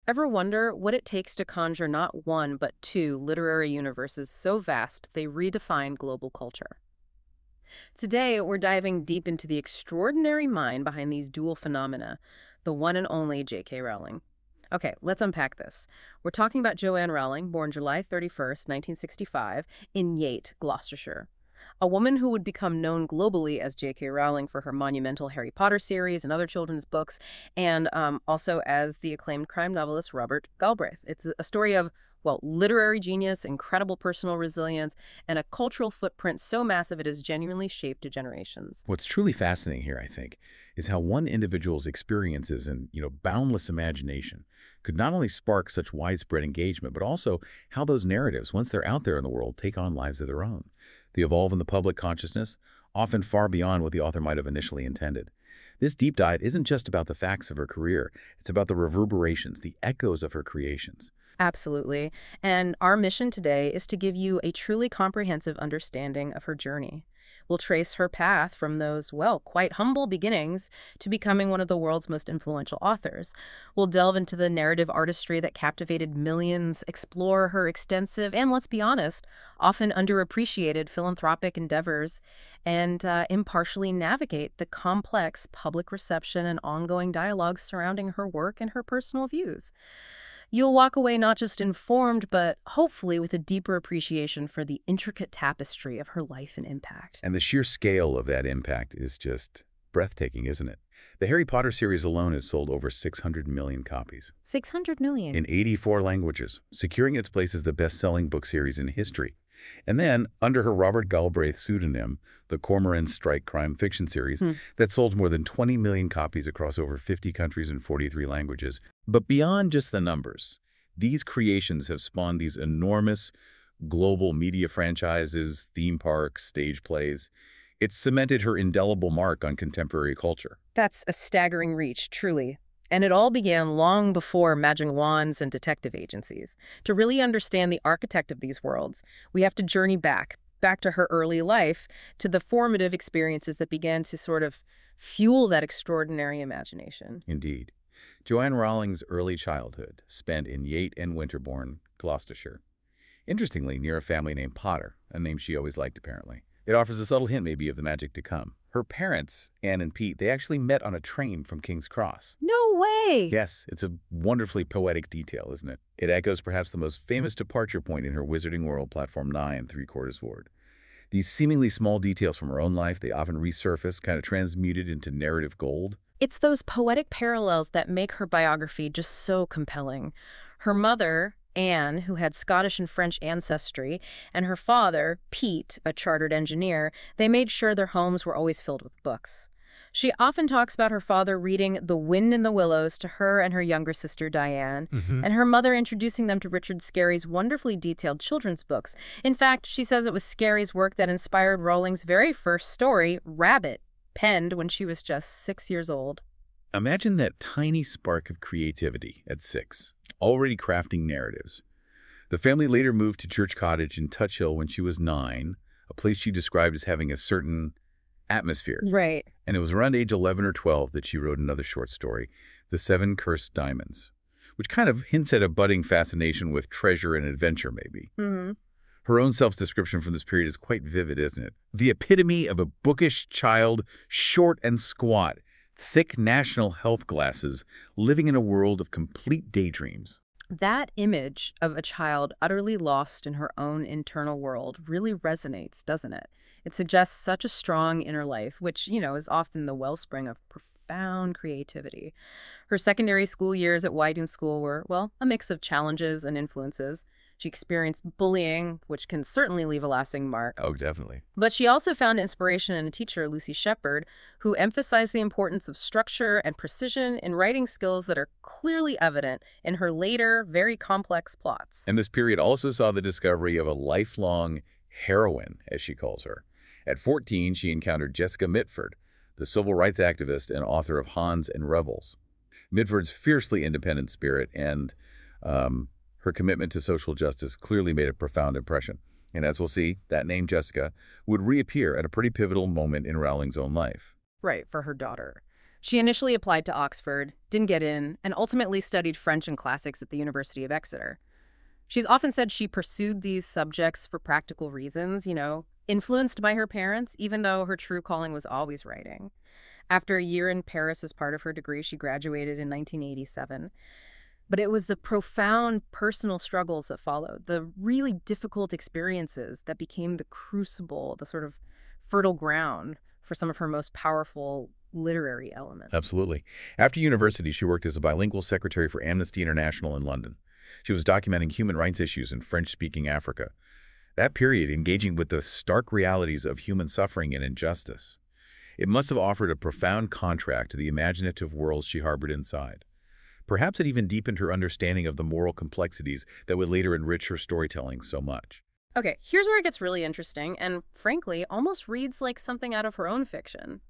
Ever wonder what it takes to conjure not one, but two literary universes so vast they redefine global culture? Today, we're diving deep into the extraordinary mind behind these dual phenomena, the one and only J.K. Rowling. Okay, let's unpack this. We're talking about Joanne Rowling, born July 31st, 1965, in Yate, Gloucestershire. A woman who would become known globally as J.K. Rowling for her monumental Harry Potter series and other children's books, and also as the acclaimed crime novelist Robert Galbraith. It's a story of, well, literary genius, incredible personal resilience, and a cultural footprint so massive it has genuinely shaped generations. What's truly fascinating here, I think, is how one individual's experiences and, boundless imagination could not only spark such widespread engagement, but also how those narratives, once they're out there in the world, take on lives of their own. They evolve in the public consciousness, often far beyond what the author might have initially intended. This deep dive isn't just about the facts of her career. It's about the reverberations, the echoes of her creations. Absolutely. And our mission today is to give you a truly comprehensive understanding of her journey. We'll trace her path from those, well, quite humble beginnings to becoming one of the world's most influential authors. We'll delve into the narrative artistry that captivated millions, explore her extensive and, let's be honest, often underappreciated philanthropic endeavors, and impartially navigate the complex public reception and ongoing dialogues surrounding her work and her personal views. You'll walk away not just informed, but hopefully with a deeper appreciation for the intricate tapestry of her life and impact. And the sheer scale of that impact is just breathtaking, isn't it? The Harry Potter series alone has sold over 600 million copies 600 million. in 84 languages, securing its place as the best-selling book series in history. And then, under her Robert Galbraith pseudonym, the Cormoran Strike crime fiction series that sold more than 20 million copies across over 50 countries and 43 languages. But beyond just the numbers, these creations have spawned these enormous global media franchises, theme parks, stage plays. It's cemented her indelible mark on contemporary culture. That's a staggering reach, truly. And it all began long before magic wands and detective agencies. To really understand the architect of these worlds, we have to journey back to her early life, to the formative experiences that began to sort of fuel that extraordinary imagination. Indeed. Joanne Rowling's early childhood spent in Yate and Winterbourne, Gloucestershire. Interestingly, near a family named Potter, a name she always liked apparently. It offers a subtle hint maybe of the magic to come. Her parents, Anne and Pete, they actually met on a train from King's Cross. No way! Yes, it's a wonderfully poetic detail, isn't it? It echoes perhaps the most famous departure point in her Wizarding World, Platform 9, Three-Quarters Ward. These seemingly small details from her own life, they often resurface, kind of transmuted into narrative gold. It's those poetic parallels that make her biography just so compelling. Her mother, Anne, who had Scottish and French ancestry, and her father, Pete, a chartered engineer, they made sure their homes were always filled with books. She often talks about her father reading The Wind in the Willows to her and her younger sister, Diane, and her mother introducing them to Richard Scarry's wonderfully detailed children's books. In fact, she says it was Scarry's work that inspired Rowling's very first story, Rabbit, penned when she was just 6 years old. Imagine that tiny spark of creativity at 6, already crafting narratives. The family later moved to Church Cottage in Touch Hill when she was 9, a place she described as having a certain atmosphere. Right. And it was around age 11 or 12 that she wrote another short story, The Seven Cursed Diamonds, which kind of hints at a budding fascination with treasure and adventure, maybe. Her own self-description from this period is quite vivid, isn't it? The epitome of a bookish child, short and squat, thick national health glasses, living in a world of complete daydreams. That image of a child utterly lost in her own internal world really resonates, doesn't it? It suggests such a strong inner life, which, is often the wellspring of profound creativity. Her secondary school years at Wyden School were, well, a mix of challenges and influences. She experienced bullying, which can certainly leave a lasting mark. Oh, definitely. But she also found inspiration in a teacher, Lucy Shepherd, who emphasized the importance of structure and precision in writing skills that are clearly evident in her later, very complex plots. And this period also saw the discovery of a lifelong heroine, as she calls her. At 14, she encountered Jessica Mitford, the civil rights activist and author of Hans and Rebels. Mitford's fiercely independent spirit and her commitment to social justice clearly made a profound impression. And as we'll see, that name Jessica would reappear at a pretty pivotal moment in Rowling's own life. Right, for her daughter. She initially applied to Oxford, didn't get in, and ultimately studied French and classics at the University of Exeter. She's often said she pursued these subjects for practical reasons, influenced by her parents, even though her true calling was always writing. After a year in Paris as part of her degree, she graduated in 1987. But it was the profound personal struggles that followed, the really difficult experiences that became the crucible, the sort of fertile ground for some of her most powerful literary elements. Absolutely. After university, she worked as a bilingual secretary for Amnesty International in London. She was documenting human rights issues in French-speaking Africa. That period engaging with the stark realities of human suffering and injustice. It must have offered a profound contrast to the imaginative worlds she harbored inside. Perhaps it even deepened her understanding of the moral complexities that would later enrich her storytelling so much. Okay, here's where it gets really interesting and, frankly, almost reads like something out of her own fiction.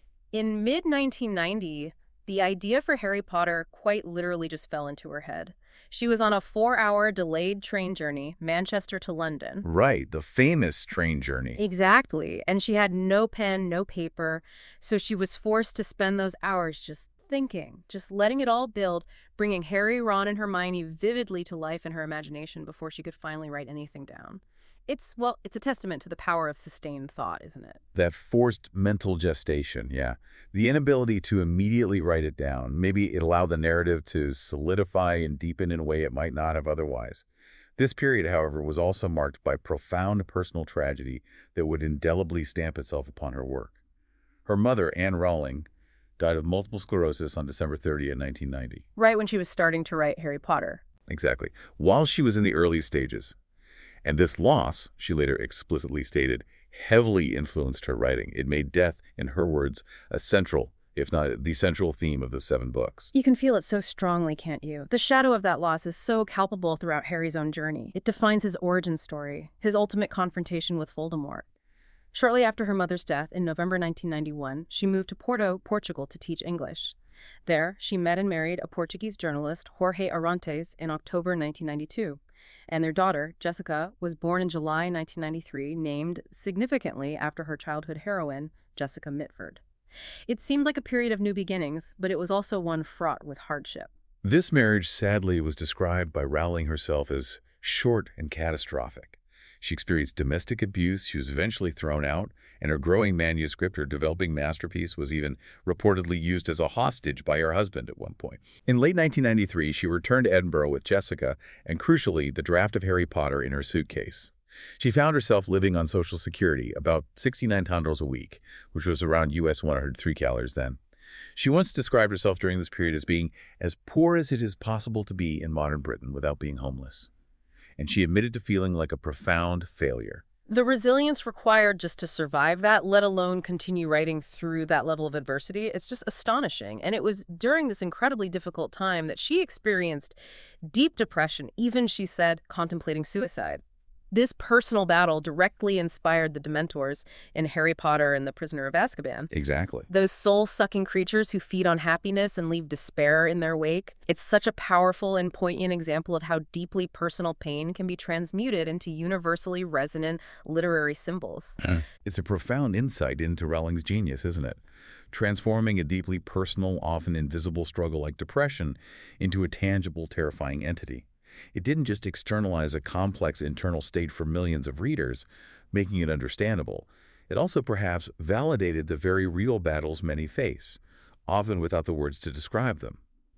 In mid-1990, the idea for Harry Potter quite literally just fell into her head. She was on a 4-hour delayed train journey, Manchester to London. Right, the famous train journey. Exactly, and she had no pen, no paper, so she was forced to spend those hours just thinking, just letting it all build, bringing Harry, Ron, and Hermione vividly to life in her imagination before she could finally write anything down. It's a testament to the power of sustained thought, isn't it? That forced mental gestation, yeah. The inability to immediately write it down. Maybe it allowed the narrative to solidify and deepen in a way it might not have otherwise. This period, however, was also marked by profound personal tragedy that would indelibly stamp itself upon her work. Her mother, Anne Rowling, died of multiple sclerosis on December 30th, 1990. Right when she was starting to write Harry Potter. Exactly. While she was in the early stages. And this loss, she later explicitly stated, heavily influenced her writing. It made death, in her words, a central, if not the central theme of the 7 books. You can feel it so strongly, can't you? The shadow of that loss is so palpable throughout Harry's own journey. It defines his origin story, his ultimate confrontation with Voldemort. Shortly after her mother's death, in November 1991, she moved to Porto, Portugal to teach English. There, she met and married a Portuguese journalist, Jorge Arantes, in October 1992. And their daughter, Jessica, was born in July 1993, named significantly after her childhood heroine, Jessica Mitford. It seemed like a period of new beginnings, but it was also one fraught with hardship. This marriage, sadly, was described by Rowling herself as short and catastrophic. She experienced domestic abuse, she was eventually thrown out, and her growing manuscript, her developing masterpiece, was even reportedly used as a hostage by her husband at one point. In late 1993, she returned to Edinburgh with Jessica and, crucially, the draft of Harry Potter in her suitcase. She found herself living on Social Security, about £69 a week, which was around US $103 then. She once described herself during this period as being as poor as it is possible to be in modern Britain without being homeless. And she admitted to feeling like a profound failure. The resilience required just to survive that, let alone continue writing through that level of adversity, it's just astonishing. And it was during this incredibly difficult time that she experienced deep depression, even, she said, contemplating suicide. This personal battle directly inspired the Dementors in Harry Potter and the Prisoner of Azkaban. Exactly. Those soul-sucking creatures who feed on happiness and leave despair in their wake. It's such a powerful and poignant example of how deeply personal pain can be transmuted into universally resonant literary symbols. It's a profound insight into Rowling's genius, isn't it? Transforming a deeply personal, often invisible struggle like depression into a tangible, terrifying entity. It didn't just externalize a complex internal state for millions of readers, making it understandable. It also perhaps validated the very real battles many face, often without the words to describe them.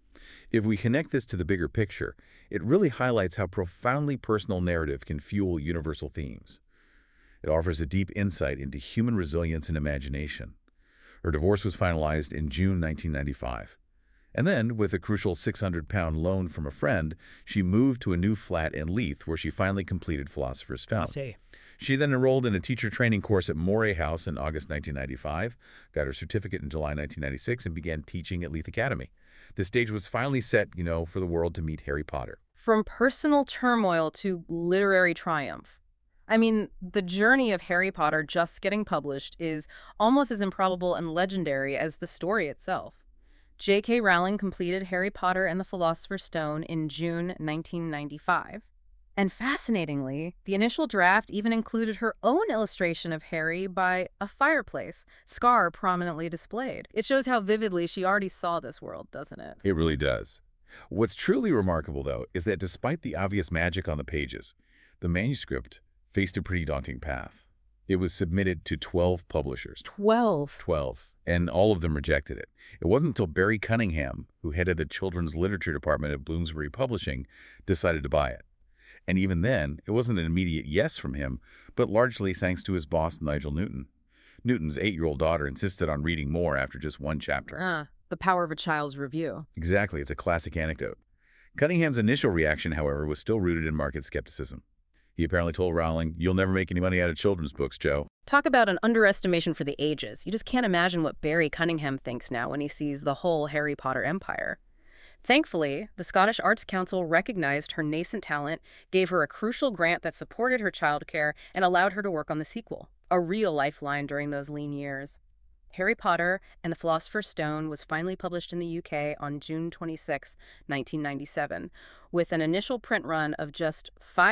If we connect this to the bigger picture, it really highlights how profoundly personal narrative can fuel universal themes. It offers a deep insight into human resilience and imagination. Her divorce was finalized in June 1995. And then, with a crucial £600 loan from a friend, she moved to a new flat in Leith, where she finally completed Philosopher's Stone. She then enrolled in a teacher training course at Moray House in August 1995, got her certificate in July 1996, and began teaching at Leith Academy. The stage was finally set, for the world to meet Harry Potter. From personal turmoil to literary triumph. I mean, the journey of Harry Potter just getting published is almost as improbable and legendary as the story itself. J.K. Rowling completed Harry Potter and the Philosopher's Stone in June 1995. And fascinatingly, the initial draft even included her own illustration of Harry by a fireplace, scar prominently displayed. It shows how vividly she already saw this world, doesn't it? It really does. What's truly remarkable, though, is that despite the obvious magic on the pages, the manuscript faced a pretty daunting path. It was submitted to 12 publishers. 12. 12, and all of them rejected it. It wasn't until Barry Cunningham, who headed the children's literature department at Bloomsbury Publishing, decided to buy it. And even then, it wasn't an immediate yes from him, but largely thanks to his boss, Nigel Newton. Newton's 8-year-old daughter insisted on reading more after just one chapter. The power of a child's review. Exactly, it's a classic anecdote. Cunningham's initial reaction, however, was still rooted in market skepticism. He apparently told Rowling, "You'll never make any money out of children's books, Joe." Talk about an underestimation for the ages. You just can't imagine what Barry Cunningham thinks now when he sees the whole Harry Potter empire. Thankfully, the Scottish Arts Council recognized her nascent talent, gave her a crucial grant that supported her childcare, and allowed her to work on the sequel, a real lifeline during those lean years. Harry Potter and the Philosopher's Stone was finally published in the UK on June 26, 1997, with an initial print run of just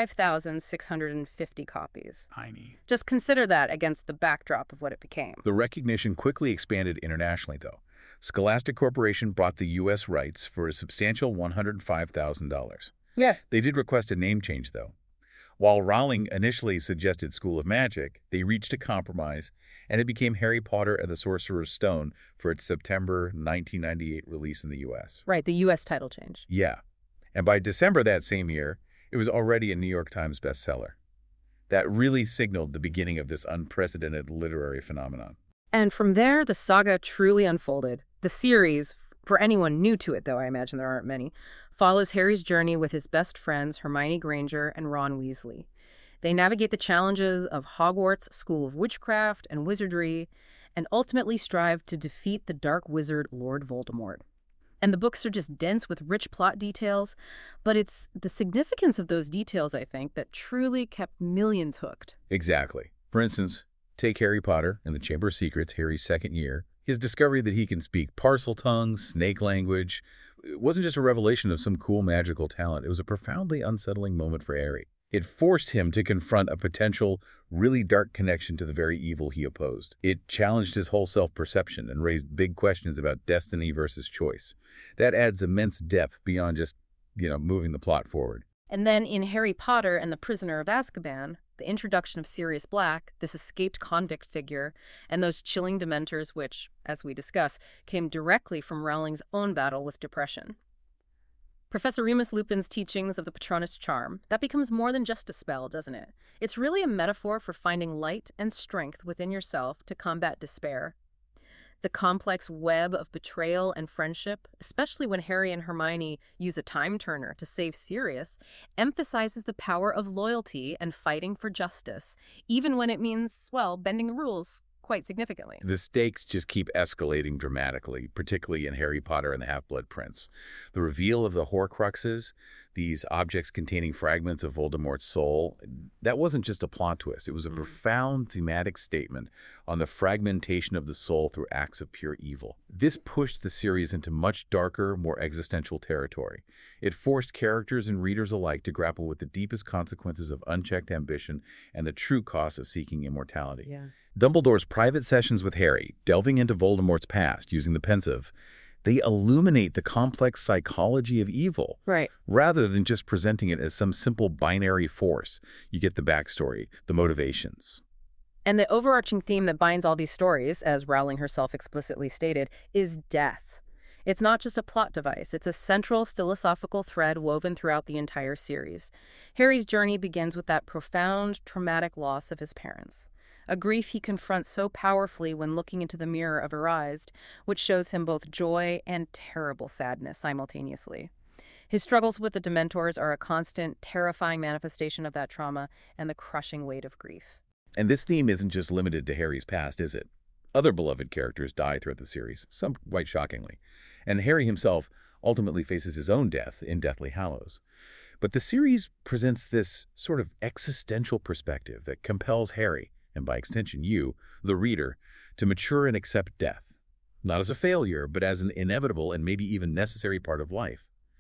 5,650 copies. Tiny. Just consider that against the backdrop of what it became. The recognition quickly expanded internationally, though. Scholastic Corporation bought the U.S. rights for a substantial $105,000. Yeah. They did request a name change, though. While Rowling initially suggested School of Magic, they reached a compromise, and it became Harry Potter and the Sorcerer's Stone for its September 1998 release in the U.S. Right, the U.S. title change. Yeah. And by December that same year, it was already a New York Times bestseller. That really signaled the beginning of this unprecedented literary phenomenon. And from there, the saga truly unfolded. The series, for anyone new to it, though I imagine there aren't many, follows Harry's journey with his best friends Hermione Granger and Ron Weasley. They navigate the challenges of Hogwarts' School of Witchcraft and Wizardry, and ultimately strive to defeat the dark wizard Lord Voldemort. And the books are just dense with rich plot details, but it's the significance of those details, I think, that truly kept millions hooked. Exactly. For instance, take Harry Potter and the Chamber of Secrets, Harry's second year. His discovery that he can speak Parseltongue, snake language, it wasn't just a revelation of some cool magical talent. It was a profoundly unsettling moment for Harry. It forced him to confront a potential, really dark connection to the very evil he opposed. It challenged his whole self-perception and raised big questions about destiny versus choice. That adds immense depth beyond just, moving the plot forward. And then in Harry Potter and the Prisoner of Azkaban, the introduction of Sirius Black, this escaped convict figure, and those chilling dementors which, as we discuss, came directly from Rowling's own battle with depression. Professor Remus Lupin's teachings of the Patronus Charm, that becomes more than just a spell, doesn't it? It's really a metaphor for finding light and strength within yourself to combat despair. The complex web of betrayal and friendship, especially when Harry and Hermione use a time turner to save Sirius, emphasizes the power of loyalty and fighting for justice, even when it means, well, bending the rules quite significantly. The stakes just keep escalating dramatically, particularly in Harry Potter and the Half-Blood Prince. The reveal of the Horcruxes, these objects containing fragments of Voldemort's soul, that wasn't just a plot twist. It was a profound thematic statement on the fragmentation of the soul through acts of pure evil. This pushed the series into much darker, more existential territory. It forced characters and readers alike to grapple with the deepest consequences of unchecked ambition and the true cost of seeking immortality. Yeah. Dumbledore's private sessions with Harry, delving into Voldemort's past using the pensive, they illuminate the complex psychology of evil, Right. rather than just presenting it as some simple binary force. You get the backstory, the motivations. And the overarching theme that binds all these stories, as Rowling herself explicitly stated, is death. It's not just a plot device. It's a central philosophical thread woven throughout the entire series. Harry's journey begins with that profound, traumatic loss of his parents. A grief he confronts so powerfully when looking into the mirror of Erised, which shows him both joy and terrible sadness simultaneously. His struggles with the Dementors are a constant, terrifying manifestation of that trauma and the crushing weight of grief. And this theme isn't just limited to Harry's past, is it? Other beloved characters die throughout the series, some quite shockingly. And Harry himself ultimately faces his own death in Deathly Hallows. But the series presents this sort of existential perspective that compels Harry, and by extension you, the reader, to mature and accept death. Not as a failure, but as an inevitable and maybe even necessary part of life.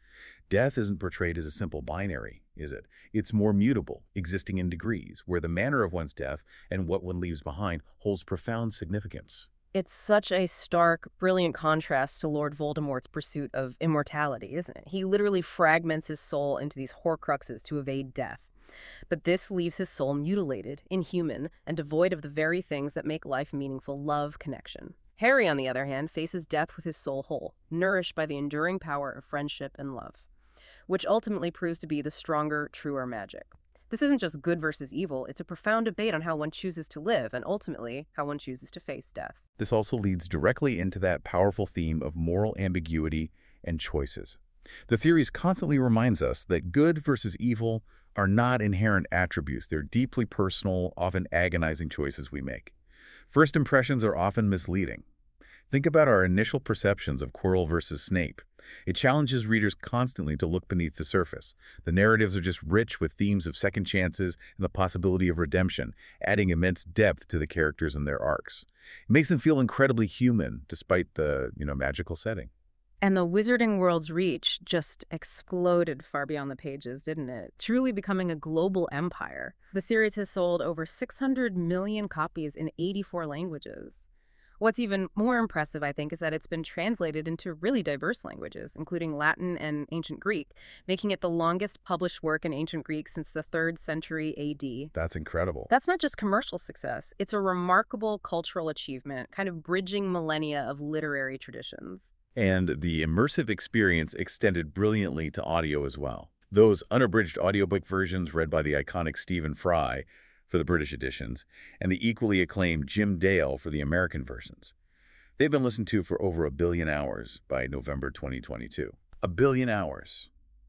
Death isn't portrayed as a simple binary, is it? It's more mutable, existing in degrees, where the manner of one's death and what one leaves behind holds profound significance. It's such a stark, brilliant contrast to Lord Voldemort's pursuit of immortality, isn't it? He literally fragments his soul into these Horcruxes to evade death. But this leaves his soul mutilated, inhuman, and devoid of the very things that make life meaningful: love, connection. Harry, on the other hand, faces death with his soul whole, nourished by the enduring power of friendship and love, which ultimately proves to be the stronger, truer magic. This isn't just good versus evil, it's a profound debate on how one chooses to live and ultimately how one chooses to face death. This also leads directly into that powerful theme of moral ambiguity and choices. The theories constantly reminds us that good versus evil are not inherent attributes. They're deeply personal, often agonizing choices we make. First impressions are often misleading. Think about our initial perceptions of Quirrell versus Snape. It challenges readers constantly to look beneath the surface. The narratives are just rich with themes of second chances and the possibility of redemption, adding immense depth to the characters and their arcs. It makes them feel incredibly human, despite the, magical setting. And the Wizarding World's reach just exploded far beyond the pages, didn't it? Truly becoming a global empire. The series has sold over 600 million copies in 84 languages. What's even more impressive, I think, is that it's been translated into really diverse languages, including Latin and Ancient Greek, making it the longest published work in Ancient Greek since the 3rd century AD. That's incredible. That's not just commercial success. It's a remarkable cultural achievement, kind of bridging millennia of literary traditions. And the immersive experience extended brilliantly to audio as well. Those unabridged audiobook versions read by the iconic Stephen Fry for the British editions, and the equally acclaimed Jim Dale for the American versions. They've been listened to for over 1 billion hours by November 2022. 1 billion hours.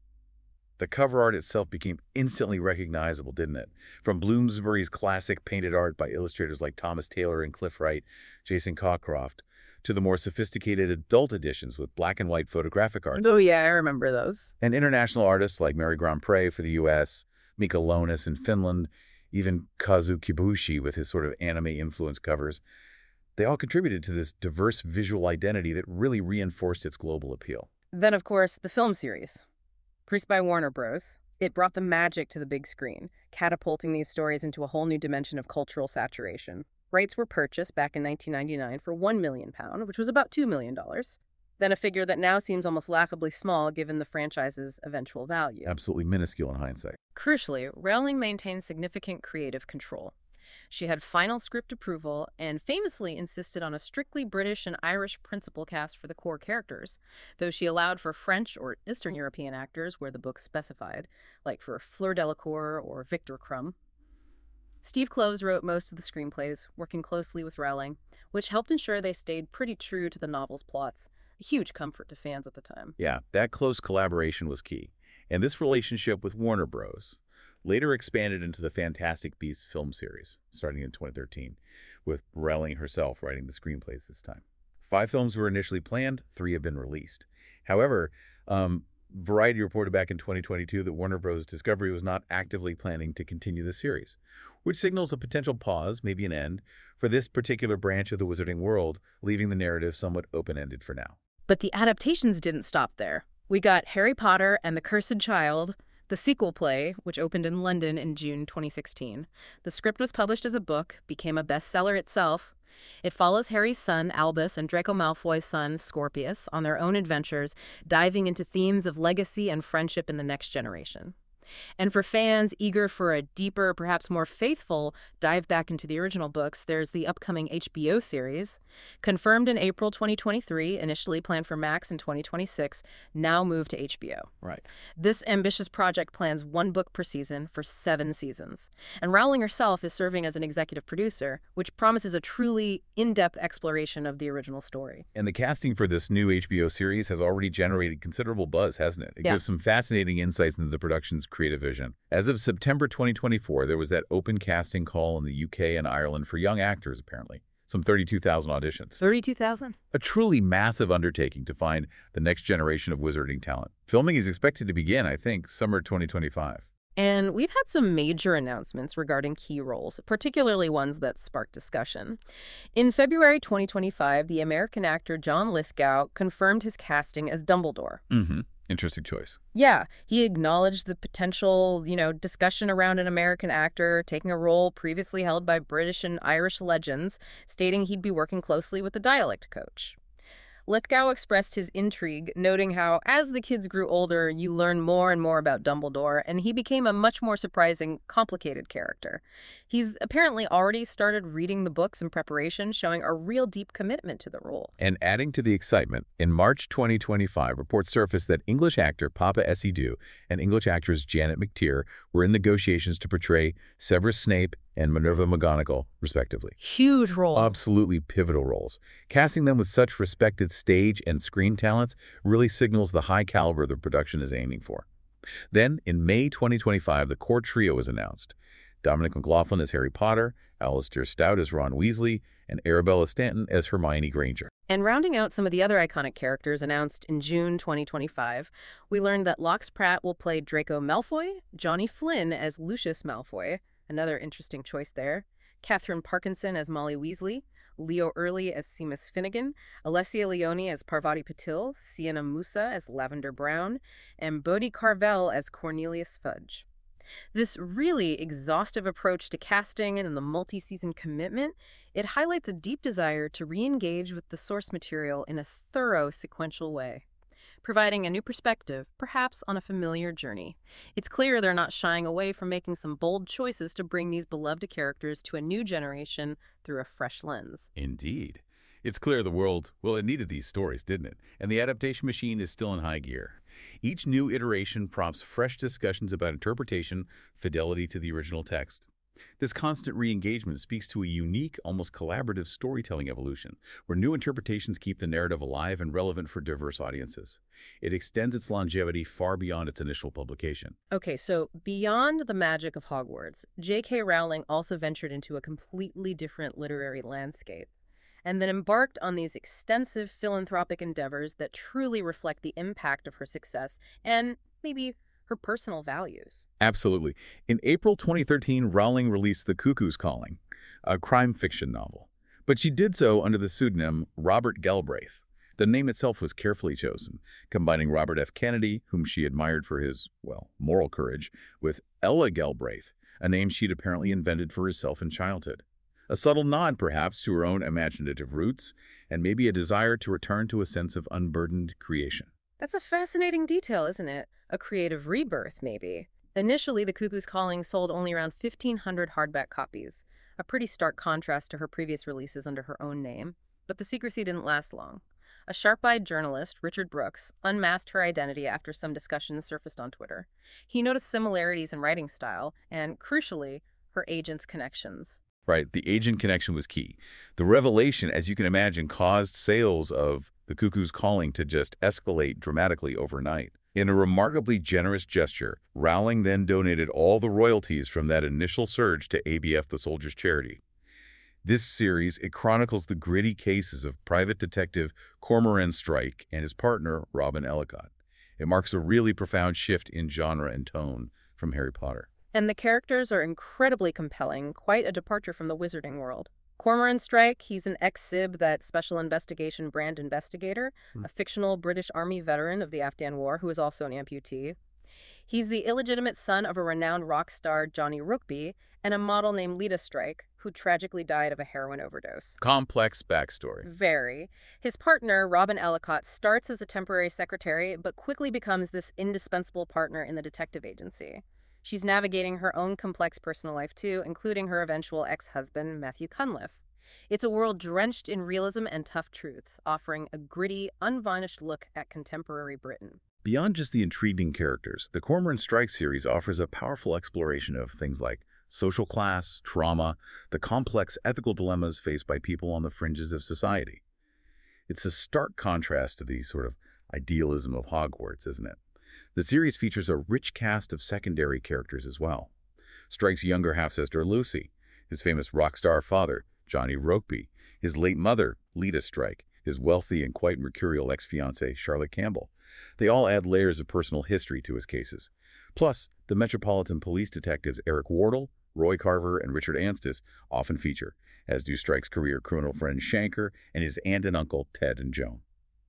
The cover art itself became instantly recognizable, didn't it? From Bloomsbury's classic painted art by illustrators like Thomas Taylor and Cliff Wright, Jason Cockcroft, to the more sophisticated adult editions with black and white photographic art. Oh yeah, I remember those. And international artists like Mary Grandpré for the US, Mika Lonis in Finland, even Kazu Kibushi with his sort of anime-influenced covers, they all contributed to this diverse visual identity that really reinforced its global appeal. Then, of course, the film series, produced by Warner Bros. It brought the magic to the big screen, catapulting these stories into a whole new dimension of cultural saturation. Rights were purchased back in 1999 for £1 million, which was about $2 million. Then a figure that now seems almost laughably small given the franchise's eventual value. Absolutely minuscule in hindsight. Crucially, Rowling maintained significant creative control. She had final script approval and famously insisted on a strictly British and Irish principal cast for the core characters, though she allowed for French or Eastern European actors where the book specified, like for Fleur Delacour or Victor Crumb. Steve Kloves wrote most of the screenplays, working closely with Rowling, which helped ensure they stayed pretty true to the novel's plots, a huge comfort to fans at the time. Yeah, that close collaboration was key. And this relationship with Warner Bros. Later expanded into the Fantastic Beasts film series, starting in 2013, with Rowling herself writing the screenplays this time. 5 films were initially planned, 3 have been released. However, Variety reported back in 2022 that Warner Bros. Discovery was not actively planning to continue the series, which signals a potential pause, maybe an end, for this particular branch of the Wizarding World, leaving the narrative somewhat open-ended for now. But the adaptations didn't stop there. We got Harry Potter and the Cursed Child, the sequel play, which opened in London in June 2016. The script was published as a book, became a bestseller itself. It follows Harry's son, Albus, and Draco Malfoy's son, Scorpius, on their own adventures, diving into themes of legacy and friendship in the next generation. And for fans eager for a deeper, perhaps more faithful dive back into the original books, there's the upcoming HBO series. Confirmed in April 2023, initially planned for Max in 2026, now moved to HBO. Right. This ambitious project plans 1 book per season for 7 seasons. And Rowling herself is serving as an executive producer, which promises a truly in-depth exploration of the original story. And the casting for this new HBO series has already generated considerable buzz, hasn't it? It gives some fascinating insights into the production's creative vision. As of September 2024, there was that open casting call in the UK and Ireland for young actors, apparently. Some 32,000 auditions. 32,000? A truly massive undertaking to find the next generation of wizarding talent. Filming is expected to begin, I think, summer 2025. And we've had some major announcements regarding key roles, particularly ones that sparked discussion. In February 2025, the American actor John Lithgow confirmed his casting as Dumbledore. Interesting choice. Yeah, he acknowledged the potential, discussion around an American actor taking a role previously held by British and Irish legends, stating he'd be working closely with the dialect coach. Lithgow expressed his intrigue, noting how, as the kids grew older, you learn more and more about Dumbledore, and he became a much more surprising, complicated character. He's apparently already started reading the books in preparation, showing a real deep commitment to the role. And adding to the excitement, in March 2025, reports surfaced that English actor Papa Essiedu and English actress Janet McTeer were in negotiations to portray Severus Snape and Minerva McGonagall, respectively. Huge role. Absolutely pivotal roles. Casting them with such respected stage and screen talents really signals the high caliber the production is aiming for. Then, in May 2025, the core trio was announced. Dominic McLaughlin as Harry Potter, Alistair Stout as Ron Weasley, and Arabella Stanton as Hermione Granger. And rounding out some of the other iconic characters announced in June 2025, we learned that Lox Pratt will play Draco Malfoy, Johnny Flynn as Lucius Malfoy, another interesting choice there, Catherine Parkinson as Molly Weasley, Leo Early as Seamus Finnegan, Alessia Leone as Parvati Patil, Sienna Musa as Lavender Brown, and Bodhi Carvel as Cornelius Fudge. This really exhaustive approach to casting and the multi-season commitment, it highlights a deep desire to re-engage with the source material in a thorough, sequential way, providing a new perspective, perhaps on a familiar journey. It's clear they're not shying away from making some bold choices to bring these beloved characters to a new generation through a fresh lens. Indeed. It's clear the world, well, it needed these stories, didn't it? And the adaptation machine is still in high gear. Each new iteration prompts fresh discussions about interpretation, fidelity to the original text. This constant re-engagement speaks to a unique, almost collaborative storytelling evolution, where new interpretations keep the narrative alive and relevant for diverse audiences. It extends its longevity far beyond its initial publication. Okay, so beyond the magic of Hogwarts, J.K. Rowling also ventured into a completely different literary landscape, and then embarked on these extensive philanthropic endeavors that truly reflect the impact of her success and maybe her personal values. Absolutely. In April 2013, Rowling released The Cuckoo's Calling, a crime fiction novel. But she did so under the pseudonym Robert Galbraith. The name itself was carefully chosen, combining Robert F. Kennedy, whom she admired for his, well, moral courage, with Ella Galbraith, a name she'd apparently invented for herself in childhood. A subtle nod, perhaps, to her own imaginative roots, and maybe a desire to return to a sense of unburdened creation. That's a fascinating detail, isn't it? A creative rebirth, maybe. Initially, The Cuckoo's Calling sold only around 1,500 hardback copies, a pretty stark contrast to her previous releases under her own name. But the secrecy didn't last long. A sharp-eyed journalist, Richard Brooks, unmasked her identity after some discussions surfaced on Twitter. He noticed similarities in writing style and, crucially, her agent's connections. Right, the agent connection was key. The revelation, as you can imagine, caused sales of The Cuckoo's Calling to just escalate dramatically overnight. In a remarkably generous gesture, Rowling then donated all the royalties from that initial surge to ABF The Soldiers Charity. This series, it chronicles the gritty cases of private detective Cormoran Strike and his partner, Robin Ellicott. It marks a really profound shift in genre and tone from Harry Potter. And the characters are incredibly compelling, quite a departure from the wizarding world. Cormoran Strike, he's an ex-SIB, that Special Investigation Brand investigator, a fictional British Army veteran of the Afghan War who is also an amputee. He's the illegitimate son of a renowned rock star, Johnny Rookby, and a model named Lita Strike, who tragically died of a heroin overdose. Complex backstory. Very. His partner, Robin Ellicott, starts as a temporary secretary, but quickly becomes this indispensable partner in the detective agency. She's navigating her own complex personal life, too, including her eventual ex-husband, Matthew Cunliffe. It's a world drenched in realism and tough truth, offering a gritty, unvarnished look at contemporary Britain. Beyond just the intriguing characters, the Cormoran Strike series offers a powerful exploration of things like social class, trauma, the complex ethical dilemmas faced by people on the fringes of society. It's a stark contrast to the sort of idealism of Hogwarts, isn't it? The series features a rich cast of secondary characters as well. Strike's younger half-sister, Lucy, his famous rock star father, Johnny Rookby, his late mother, Lita Strike, his wealthy and quite mercurial ex-fiancée, Charlotte Campbell. They all add layers of personal history to his cases. Plus, the Metropolitan Police detectives Eric Wardle, Roy Carver, and Richard Anstis often feature, as do Strike's career criminal friend Shanker and his aunt and uncle, Ted and Joan.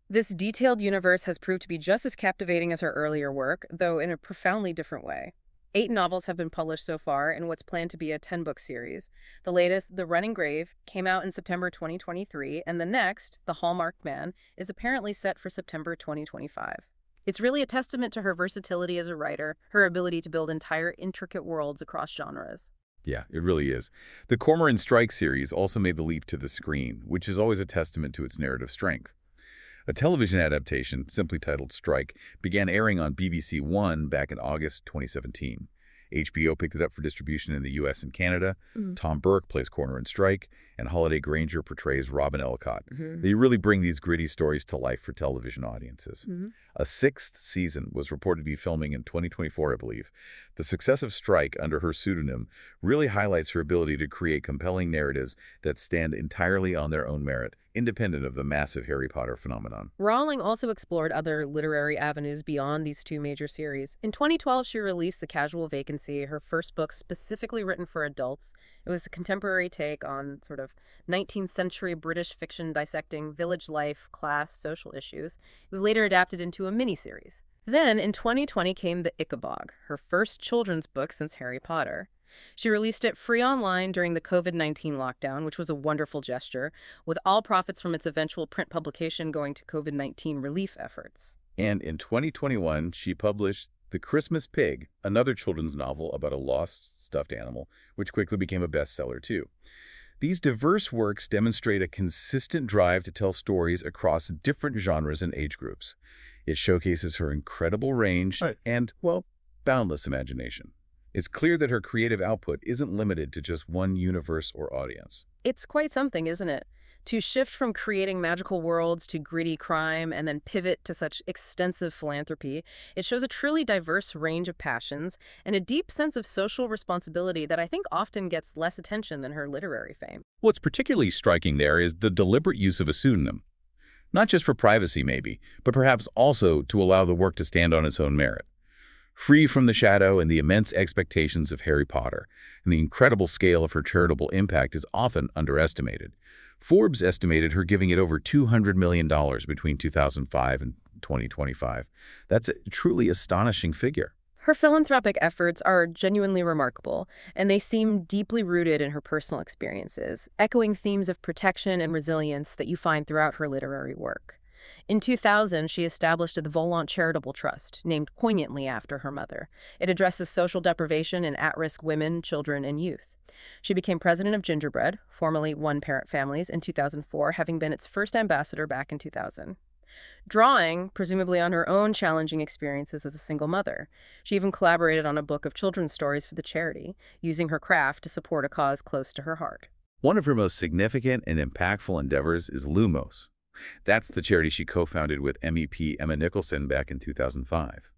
This detailed universe has proved to be just as captivating as her earlier work, though in a profoundly different way. 8 novels have been published so far in what's planned to be a 10-book series. The latest, The Running Grave, came out in September 2023, and the next, The Hallmarked Man, is apparently set for September 2025. It's really a testament to her versatility as a writer, her ability to build entire intricate worlds across genres. Yeah, it really is. The Cormoran Strike series also made the leap to the screen, which is always a testament to its narrative strength. A television adaptation, simply titled Strike, began airing on BBC One back in August 2017. HBO picked it up for distribution in the US and Canada. Tom Burke plays Cormoran Strike, and Holliday Granger portrays Robin Ellicott. They really bring these gritty stories to life for television audiences. A 6th season was reported to be filming in 2024, I believe. The success of Strike under her pseudonym really highlights her ability to create compelling narratives that stand entirely on their own merit, independent of the massive Harry Potter phenomenon. Rowling also explored other literary avenues beyond these two major series. In 2012, she released The Casual Vacancy, her first book specifically written for adults. It was a contemporary take on sort of 19th century British fiction dissecting village life, class, social issues. It was later adapted into a miniseries. Then, in 2020, came The Ichabog, her first children's book since Harry Potter. She released it free online during the COVID-19 lockdown, which was a wonderful gesture, with all profits from its eventual print publication going to COVID-19 relief efforts. And in 2021, she published The Christmas Pig, another children's novel about a lost stuffed animal, which quickly became a bestseller too. These diverse works demonstrate a consistent drive to tell stories across different genres and age groups. It showcases her incredible range and, well, boundless imagination. It's clear that her creative output isn't limited to just one universe or audience. It's quite something, isn't it? To shift from creating magical worlds to gritty crime and then pivot to such extensive philanthropy, it shows a truly diverse range of passions and a deep sense of social responsibility that I think often gets less attention than her literary fame. What's particularly striking there is the deliberate use of a pseudonym. Not just for privacy, maybe, but perhaps also to allow the work to stand on its own merit. Free from the shadow and the immense expectations of Harry Potter, and the incredible scale of her charitable impact is often underestimated. Forbes estimated her giving it over $200 million between 2005 and 2025. That's a truly astonishing figure. Her philanthropic efforts are genuinely remarkable, and they seem deeply rooted in her personal experiences, echoing themes of protection and resilience that you find throughout her literary work. In 2000, she established the Volant Charitable Trust, named poignantly after her mother. It addresses social deprivation in at-risk women, children, and youth. She became president of Gingerbread, formerly One Parent Families, in 2004, having been its first ambassador back in 2000. Drawing, presumably on her own challenging experiences as a single mother. She even collaborated on a book of children's stories for the charity, using her craft to support a cause close to her heart. One of her most significant and impactful endeavors is Lumos. That's the charity she co-founded with MEP Emma Nicholson back in 2005.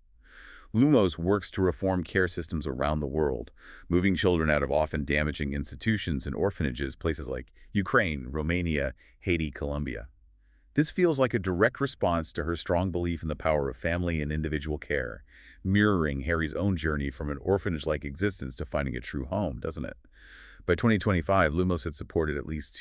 Lumos works to reform care systems around the world, moving children out of often damaging institutions and orphanages, places like Ukraine, Romania, Haiti, Colombia. This feels like a direct response to her strong belief in the power of family and individual care, mirroring Harry's own journey from an orphanage-like existence to finding a true home, doesn't it? By 2025, Lumos had supported at least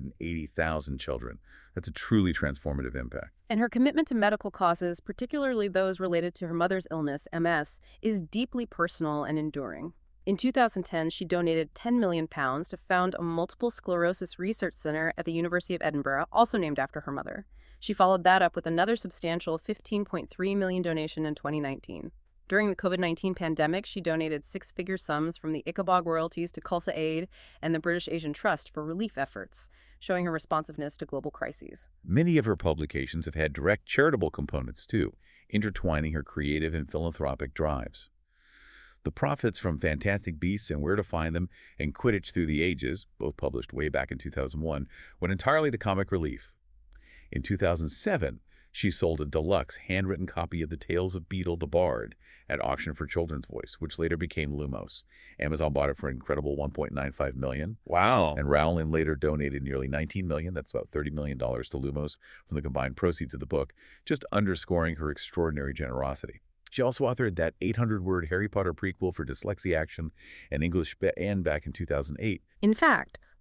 280,000 children. That's a truly transformative impact. And her commitment to medical causes, particularly those related to her mother's illness, MS, is deeply personal and enduring. In 2010, she donated £10 million to found a multiple sclerosis research center at the University of Edinburgh, also named after her mother. She followed that up with another substantial $15.3 million donation in 2019. During the COVID-19 pandemic, she donated six-figure sums from the Ichabog royalties to Khalsa Aid and the British Asian Trust for relief efforts, showing her responsiveness to global crises. Many of her publications have had direct charitable components, too, intertwining her creative and philanthropic drives. The profits from Fantastic Beasts and Where to Find Them and Quidditch Through the Ages, both published way back in 2001, went entirely to comic relief. In 2007, she sold a deluxe handwritten copy of the Tales of Beetle the Bard at auction for Children's Voice, which later became Lumos. Amazon bought it for an incredible $1.95 million. Wow. And Rowling later donated nearly $19 million, that's about $30 million to Lumos from the combined proceeds of the book, just underscoring her extraordinary generosity. She also authored that 800-word Harry Potter prequel for Dyslexia Action and English and back in 2008. In fact,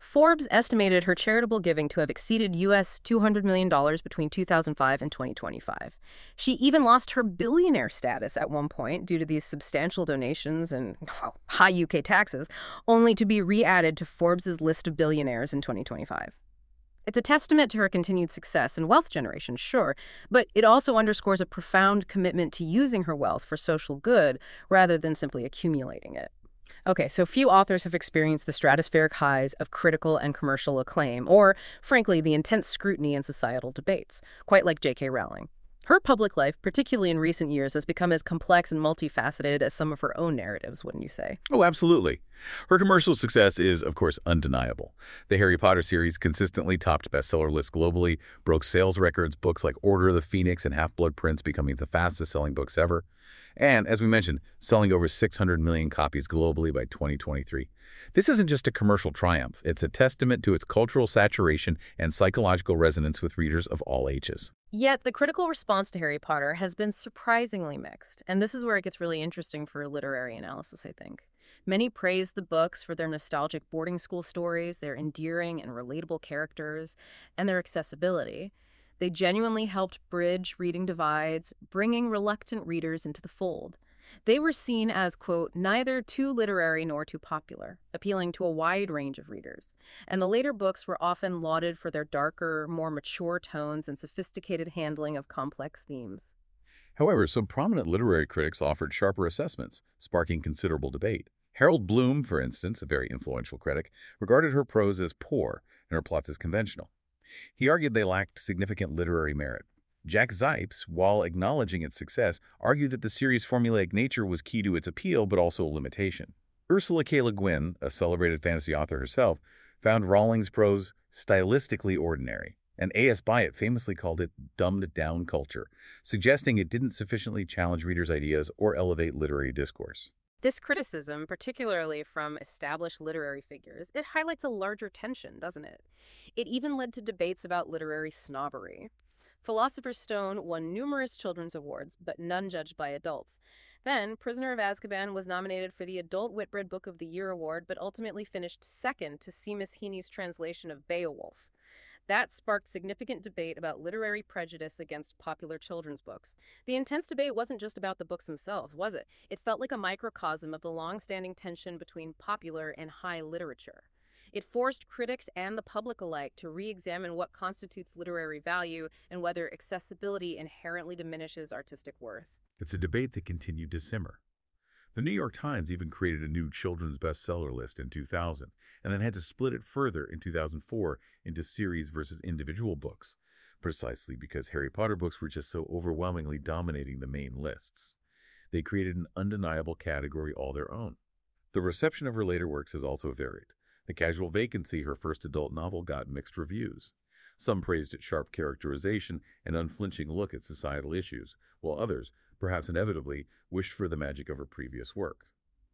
Forbes estimated her charitable giving to have exceeded US $200 million between 2005 and 2025. She even lost her billionaire status at one point due to these substantial donations and well, high UK taxes, only to be re-added to Forbes' list of billionaires in 2025. It's a testament to her continued success and wealth generation, sure, but it also underscores a profound commitment to using her wealth for social good rather than simply accumulating it. Okay, so few authors have experienced the stratospheric highs of critical and commercial acclaim, or, frankly, the intense scrutiny and societal debates, quite like J.K. Rowling. Her public life, particularly in recent years, has become as complex and multifaceted as some of her own narratives, wouldn't you say? Oh, absolutely. Her commercial success is, of course, undeniable. The Harry Potter series consistently topped bestseller lists globally, broke sales records, books like Order of the Phoenix and Half-Blood Prince becoming the fastest-selling books ever. And, as we mentioned, selling over 600 million copies globally by 2023. This isn't just a commercial triumph. It's a testament to its cultural saturation and psychological resonance with readers of all ages. Yet, the critical response to Harry Potter has been surprisingly mixed, and this is where it gets really interesting for literary analysis, I think. Many praise the books for their nostalgic boarding school stories, their endearing and relatable characters, and their accessibility. They genuinely helped bridge reading divides, bringing reluctant readers into the fold. They were seen as, quote, neither too literary nor too popular, appealing to a wide range of readers. And the later books were often lauded for their darker, more mature tones and sophisticated handling of complex themes. However, some prominent literary critics offered sharper assessments, sparking considerable debate. Harold Bloom, for instance, a very influential critic, regarded her prose as poor and her plots as conventional. He argued they lacked significant literary merit. Jack Zipes, while acknowledging its success, argued that the series' formulaic nature was key to its appeal but also a limitation. Ursula K. Le Guin, a celebrated fantasy author herself, found Rowling's prose stylistically ordinary, and A.S. Byatt famously called it dumbed-down culture, suggesting it didn't sufficiently challenge readers' ideas or elevate literary discourse. This criticism, particularly from established literary figures, it highlights a larger tension, doesn't it? It even led to debates about literary snobbery. Philosopher's Stone won numerous children's awards, but none judged by adults. Then, Prisoner of Azkaban was nominated for the Adult Whitbread Book of the Year award, but ultimately finished second to Seamus Heaney's translation of Beowulf. That sparked significant debate about literary prejudice against popular children's books. The intense debate wasn't just about the books themselves, was it? It felt like a microcosm of the long-standing tension between popular and high literature. It forced critics and the public alike to re-examine what constitutes literary value and whether accessibility inherently diminishes artistic worth. It's a debate that continued to simmer. The New York Times even created a new children's bestseller list in 2000, and then had to split it further in 2004 into series versus individual books, precisely because Harry Potter books were just so overwhelmingly dominating the main lists. They created an undeniable category all their own. The reception of her later works has also varied. The Casual Vacancy, her first adult novel, got mixed reviews. Some praised its sharp characterization and unflinching look at societal issues, while others, perhaps inevitably, wished for the magic of her previous work.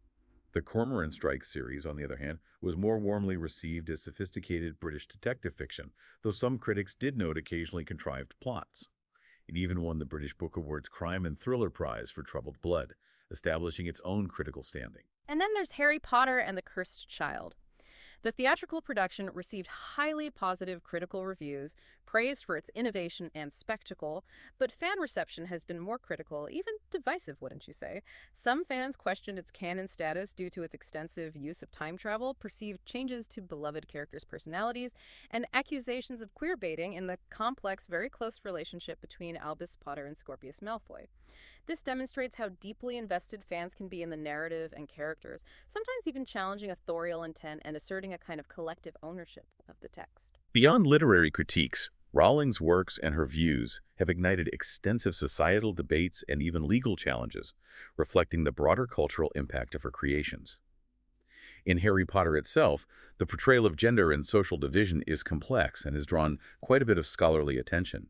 The Cormoran Strike series, on the other hand, was more warmly received as sophisticated British detective fiction, though some critics did note occasionally contrived plots. It even won the British Book Award's Crime and Thriller Prize for Troubled Blood, establishing its own critical standing. And then there's Harry Potter and the Cursed Child. The theatrical production received highly positive critical reviews, praised for its innovation and spectacle, but fan reception has been more critical, even divisive, wouldn't you say? Some fans questioned its canon status due to its extensive use of time travel, perceived changes to beloved characters' personalities, and accusations of queerbaiting in the complex, very close relationship between Albus Potter and Scorpius Malfoy. This demonstrates how deeply invested fans can be in the narrative and characters, sometimes even challenging authorial intent and asserting a kind of collective ownership of the text. Beyond literary critiques, Rowling's works and her views have ignited extensive societal debates and even legal challenges, reflecting the broader cultural impact of her creations. In Harry Potter itself, the portrayal of gender and social division is complex and has drawn quite a bit of scholarly attention.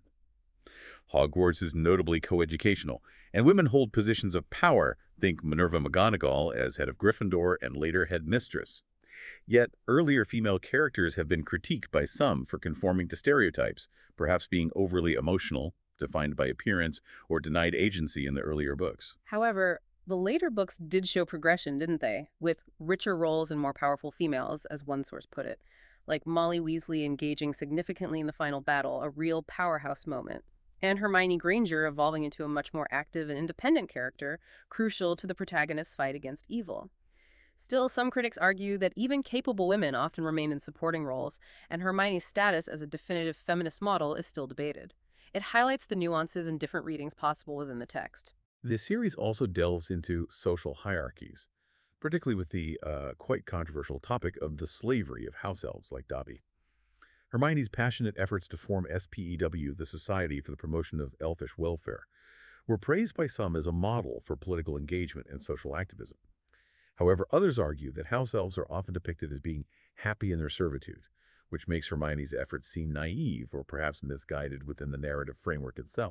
Hogwarts is notably coeducational, and women hold positions of power, think Minerva McGonagall as head of Gryffindor and later headmistress. Yet, earlier female characters have been critiqued by some for conforming to stereotypes, perhaps being overly emotional, defined by appearance, or denied agency in the earlier books. However, the later books did show progression, didn't they? With richer roles and more powerful females, as one source put it. like Molly Weasley engaging significantly in the final battle, a real powerhouse moment, and Hermione Granger evolving into a much more active and independent character, crucial to the protagonist's fight against evil. Still, some critics argue that even capable women often remain in supporting roles, and Hermione's status as a definitive feminist model is still debated. It highlights the nuances and different readings possible within the text. This series also delves into social hierarchies, particularly with the quite controversial topic of the slavery of house elves like Dobby. Hermione's passionate efforts to form SPEW, the Society for the Promotion of Elfish Welfare, were praised by some as a model for political engagement and social activism. However, others argue that house elves are often depicted as being happy in their servitude, which makes Hermione's efforts seem naive or perhaps misguided within the narrative framework itself.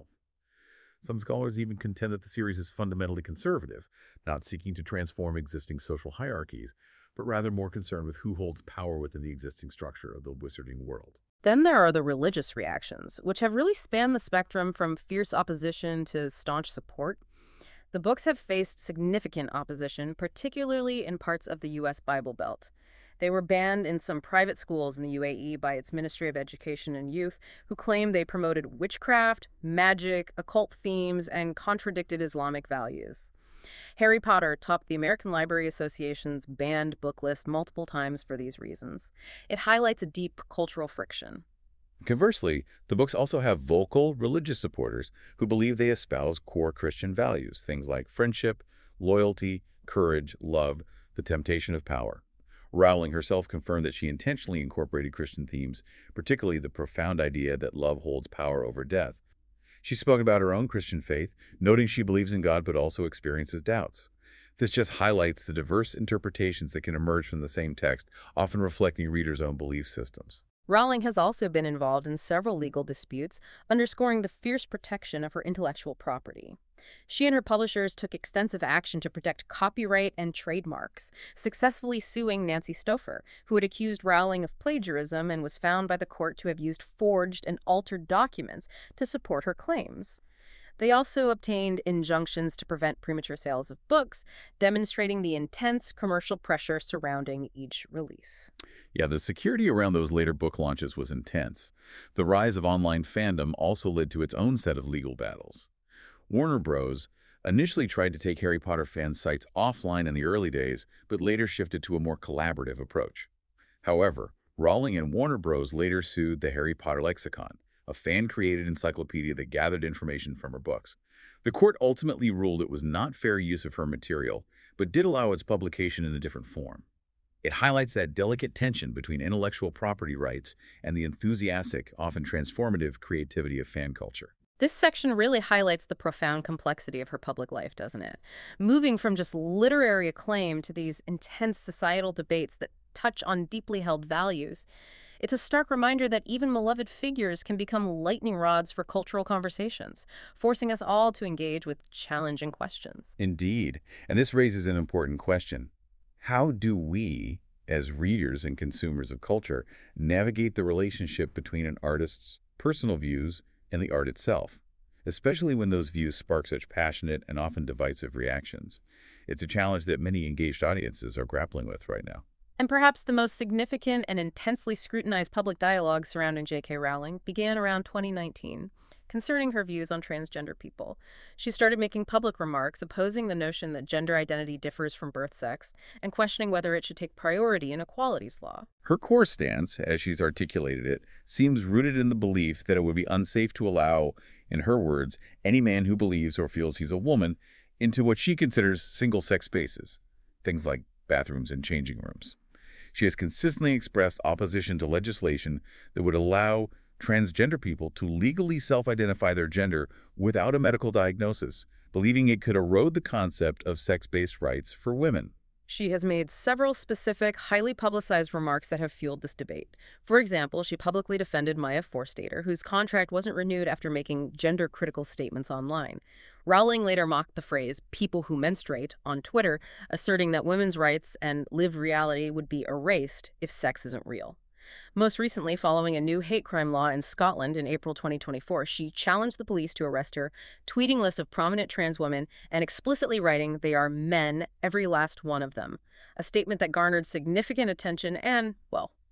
Some scholars even contend that the series is fundamentally conservative, not seeking to transform existing social hierarchies, but rather more concerned with who holds power within the existing structure of the wizarding world. Then there are the religious reactions, which have really spanned the spectrum from fierce opposition to staunch support. The books have faced significant opposition, particularly in parts of the U.S. Bible Belt. They were banned in some private schools in the UAE by its Ministry of Education and Youth, who claimed they promoted witchcraft, magic, occult themes, and contradicted Islamic values. Harry Potter topped the American Library Association's banned book list multiple times for these reasons. It highlights a deep cultural friction. Conversely, the books also have vocal religious supporters who believe they espouse core Christian values, things like friendship, loyalty, courage, love, the temptation of power. Rowling herself confirmed that she intentionally incorporated Christian themes, particularly the profound idea that love holds power over death. She's spoken about her own Christian faith, noting she believes in God but also experiences doubts. This just highlights the diverse interpretations that can emerge from the same text, often reflecting readers' own belief systems. Rowling has also been involved in several legal disputes, underscoring the fierce protection of her intellectual property. She and her publishers took extensive action to protect copyright and trademarks, successfully suing Nancy Stouffer, who had accused Rowling of plagiarism and was found by the court to have used forged and altered documents to support her claims. They also obtained injunctions to prevent premature sales of books, demonstrating the intense commercial pressure surrounding each release. Yeah, the security around those later book launches was intense. The rise of online fandom also led to its own set of legal battles. Warner Bros. Initially tried to take Harry Potter fan sites offline in the early days, but later shifted to a more collaborative approach. However, Rowling and Warner Bros. Later sued the Harry Potter Lexicon, a fan-created encyclopedia that gathered information from her books. The court ultimately ruled it was not fair use of her material, but did allow its publication in a different form. It highlights that delicate tension between intellectual property rights and the enthusiastic, often transformative creativity of fan culture. This section really highlights the profound complexity of her public life, doesn't it? Moving from just literary acclaim to these intense societal debates that touch on deeply held values. It's a stark reminder that even beloved figures can become lightning rods for cultural conversations, forcing us all to engage with challenging questions. Indeed, and this raises an important question. How do we, as readers and consumers of culture, navigate the relationship between an artist's personal views and the art itself, especially when those views spark such passionate and often divisive reactions? It's a challenge that many engaged audiences are grappling with right now. And perhaps the most significant and intensely scrutinized public dialogue surrounding J.K. Rowling began around 2019, concerning her views on transgender people. She started making public remarks opposing the notion that gender identity differs from birth sex and questioning whether it should take priority in equalities law. Her core stance, as she's articulated it, seems rooted in the belief that it would be unsafe to allow, in her words, any man who believes or feels he's a woman into what she considers single-sex spaces, things like bathrooms and changing rooms. She has consistently expressed opposition to legislation that would allow transgender people to legally self-identify their gender without a medical diagnosis, believing it could erode the concept of sex-based rights for women. She has made several specific, highly publicized remarks that have fueled this debate. For example, she publicly defended Maya Forstater, whose contract wasn't renewed after making gender-critical statements online. Rowling later mocked the phrase, "people who menstruate," on Twitter, asserting that women's rights and lived reality would be erased if sex isn't real. Most recently, following a new hate crime law in Scotland in April 2024, she challenged the police to arrest her, tweeting lists of prominent trans women and explicitly writing, "They are men, every last one of them," a statement that garnered significant attention and, well,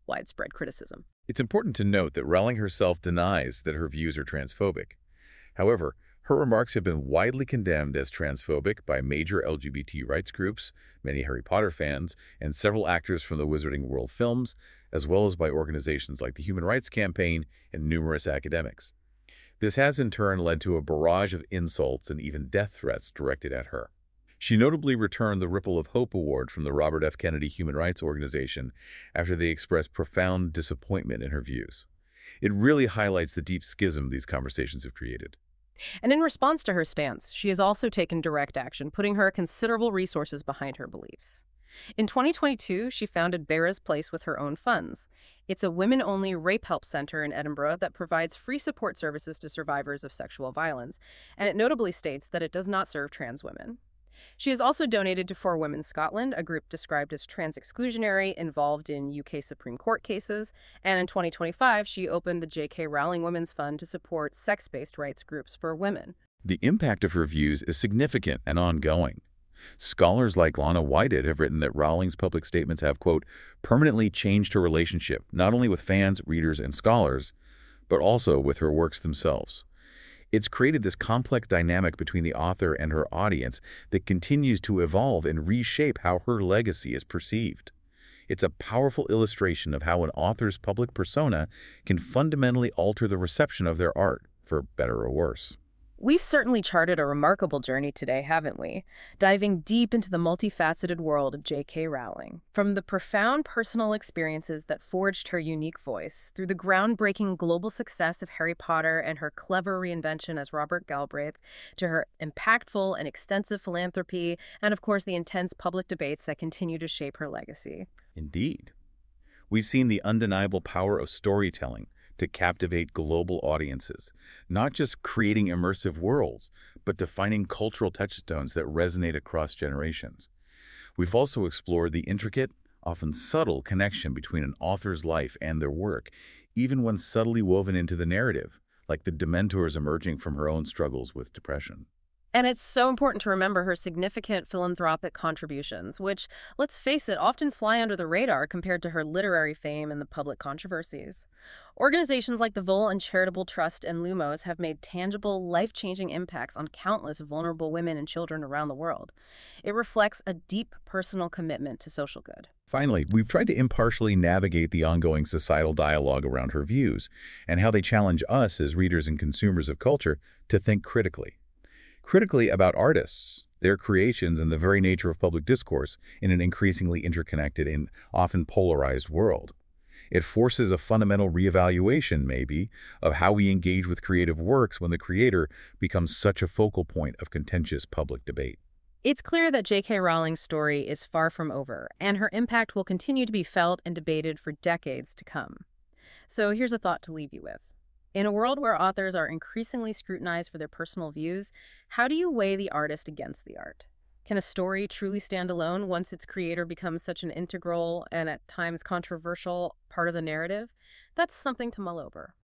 widespread criticism. It's important to note that Rowling herself denies that her views are transphobic. However, her remarks have been widely condemned as transphobic by major LGBT rights groups, many Harry Potter fans, and several actors from the Wizarding World films, as well as by organizations like the Human Rights Campaign and numerous academics. This has in turn led to a barrage of insults and even death threats directed at her. She notably returned the Ripple of Hope Award from the Robert F. Kennedy Human Rights Organization after they expressed profound disappointment in her views. It really highlights the deep schism these conversations have created. And in response to her stance, she has also taken direct action, putting her considerable resources behind her beliefs. In 2022, she founded Beara's Place with her own funds. It's a women-only rape help center in Edinburgh that provides free support services to survivors of sexual violence, and it notably states that it does not serve trans women. She has also donated to For Women Scotland, a group described as trans-exclusionary, involved in UK Supreme Court cases, and in 2025, she opened the J.K. Rowling Women's Fund to support sex-based rights groups for women. The impact of her views is significant and ongoing. Scholars like Lana Whitehead have written that Rowling's public statements have, quote, permanently changed her relationship, not only with fans, readers, and scholars, but also with her works themselves. It's created this complex dynamic between the author and her audience that continues to evolve and reshape how her legacy is perceived. It's a powerful illustration of how an author's public persona can fundamentally alter the reception of their art, for better or worse. We've certainly charted a remarkable journey today, haven't we? Diving deep into the multifaceted world of J.K. Rowling. From the profound personal experiences that forged her unique voice, through the groundbreaking global success of Harry Potter and her clever reinvention as Robert Galbraith, to her impactful and extensive philanthropy, and of course the intense public debates that continue to shape her legacy. Indeed. We've seen the undeniable power of storytelling to captivate global audiences, not just creating immersive worlds, but defining cultural touchstones that resonate across generations. We've also explored the intricate, often subtle connection between an author's life and their work, even when subtly woven into the narrative, like the Dementors emerging from her own struggles with depression. And it's so important to remember her significant philanthropic contributions, which, let's face it, often fly under the radar compared to her literary fame and the public controversies. Organizations like the Vole Uncharitable Trust and Lumos have made tangible, life-changing impacts on countless vulnerable women and children around the world. It reflects a deep personal commitment to social good. Finally, we've tried to impartially navigate the ongoing societal dialogue around her views and how they challenge us as readers and consumers of culture to think critically. Critically about artists, their creations, and the very nature of public discourse in an increasingly interconnected and often polarized world. It forces a fundamental reevaluation, maybe, of how we engage with creative works when the creator becomes such a focal point of contentious public debate. It's clear that J.K. Rowling's story is far from over, and her impact will continue to be felt and debated for decades to come. So here's a thought to leave you with. In a world where authors are increasingly scrutinized for their personal views, how do you weigh the artist against the art? Can a story truly stand alone once its creator becomes such an integral and at times controversial part of the narrative? That's something to mull over.